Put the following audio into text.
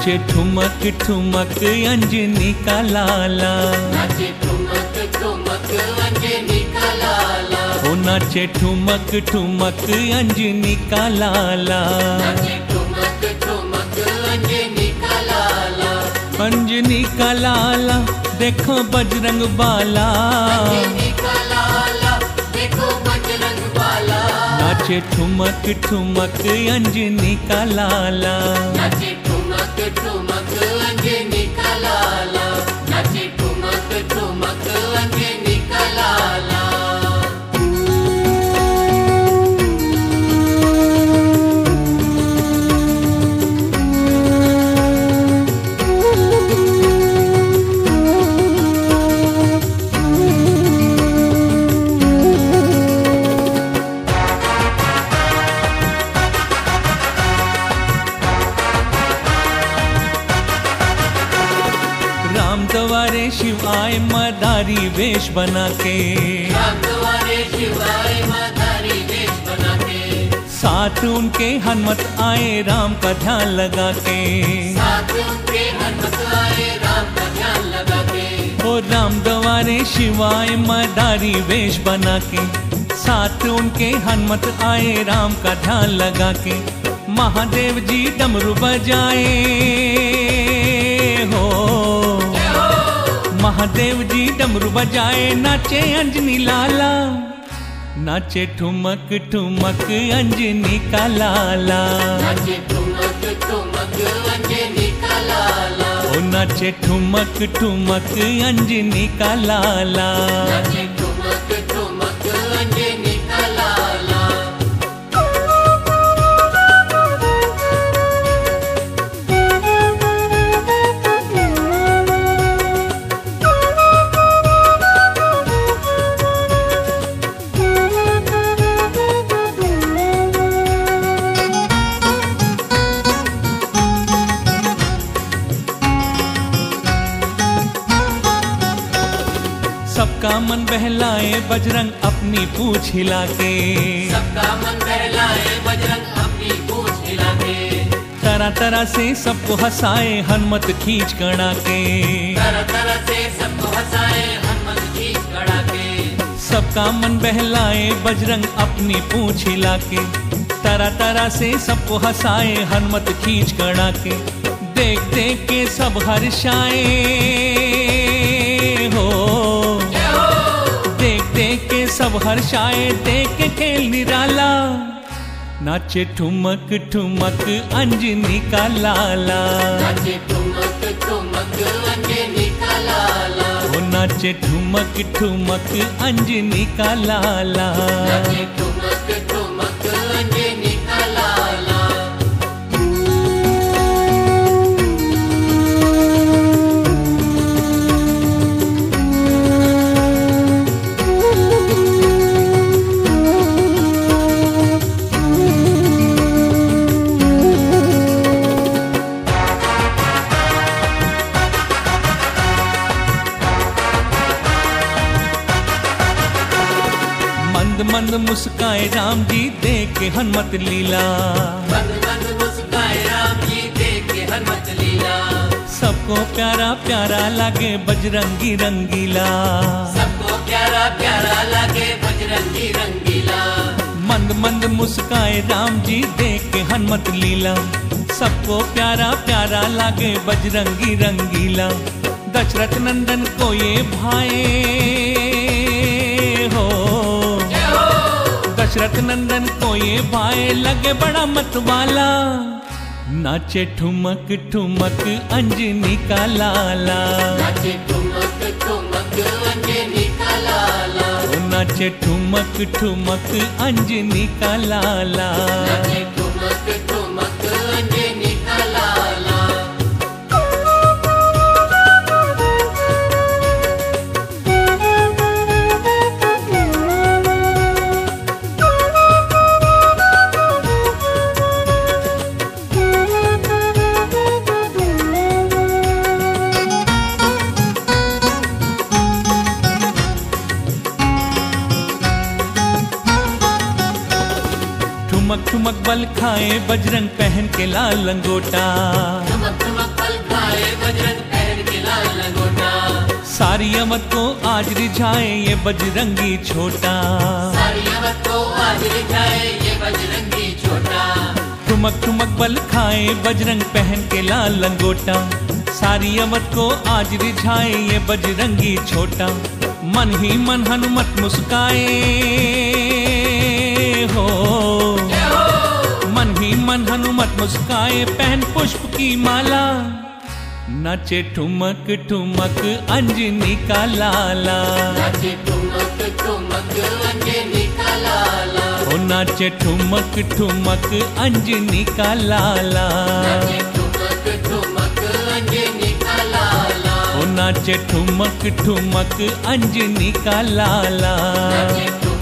नाचे ठुमक ठुमक अंजनी का लाला, नाचे ठुमक ठुमक अंजनी का लाला, ओ नाचे ठुमक ठुमक अंजनी का लाला, नाचे ठुमक ठुमक अंजनी का लाला, अंजनी का लाला देखो बजरंग बाला, अंजनी का लाला देखो बजरंग बाला, नाचे ठुमक ठुमक अंजनी का लाला, नाचे ठुमक ठुमक अंजनी का लाला, नाचे ठुमक ठुमक अंजनी का लाला। राम द्वारे शिव आए मदारी वेश बना के, राम द्वारे शिव आए मदारी वेश बना के, साथ उनके हनुमत आए राम का ध्यान लगा के, साथ उनके हनुमत आए राम का ध्यान लगा के, ओ राम द्वारे शिव आए मदारी वेश बना के, साथ उनके हनुमत आए राम का ध्यान लगा के, महादेव जी डमरू बजाए हो, महादेव जी डमरू बजाए, नाचे अंजनी लाला, नाचे ठुमक ठुमक अंजनी का लाला, नाचे ठुमक ठुमक अंजनी का लाला, ओ नाचे ठुमक ठुमक अंजनी का लाला, नाचे ठुमक ठुमक अंजनी का लाला। सबका मन बहलाए बजरंग अपनी पूछ हिला के, सबका मन बहलाए बजरंग अपनी पूछ हिला के, तरह तरह से सबको हंसाए हनुमत खींच कड़ा के, तरह तरह से सबको हंसाए हनुमत खींच कड़ा के, सबका मन बहलाए बजरंग अपनी पूछ हिला के, तरह तरह से सबको हंसाए हनुमत खींच कड़ा के, देख देख के सब हर्षाए हो, देख देख के सब हर्षाए, देख के खेल निराला, नाचे ठुमक ठुमक अंजनी का लाला, नाचे ठुमक ठुमक अंजनी का लाला, ओ नाचे ठुमक ठुमक अंजनी का लाला, नाचे ठुमक ठुमक अंजनी का लाला। मंद मंद मुस्काए राम जी देख के हनुमत लीला, मंद मंद मुस्काए राम जी देख के हनुमत लीला, सबको प्यारा प्यारा लागे बजरंगी रंगीला, सबको प्यारा प्यारा लगे बजरंगी रंगीला, मंद मंद मुस्काए राम जी देख के हनुमत लीला, सबको प्यारा प्यारा लागे बजरंगी रंगीला, दशरथ नंदन को ये भाए हो, दशरथ नंदन को ये भाए लगे बड़ा मतवाला, नाचे ठुमक ठुमक अंजनी का लाला, नाचे ठुमक ठुमक अंजनी का लाला, ओ नाचे ठुमक ठुमक अंजनी का लाला, नाचे ठुमक ठुमक अंजनी का लाला। ठुमक ठुमक बल खाए बजरंग पहन के लाल लंगोटा, ठुमक ठुमक सारी अवध को आज रिझाए ये बजरंगी छोटा, सारी अवध को आज रिझाए ये बजरंगी छोटा। ठुमक ठुमक बल खाए बजरंग पहन के लाल लंगोटा, सारी अवध को आज रिझाए ये बजरंगी छोटा। मन ही मन हनुमत मुस्काए हो, मन ही मन हनुमत मुस्काए पहन पुष्प की माला, नाचे ठुमक ठुमक अंजनी का लाला, नाचे ठुमक ठुमक अंजनी का लाला, ओ नाचे ठुमक ठुमक अंजनी का लाला, नाचे ठुमक ठुमक अंजनी का लाला, ओ नाचे ठुमक ठुमक अंजनी का लाला। नाचे ठुमक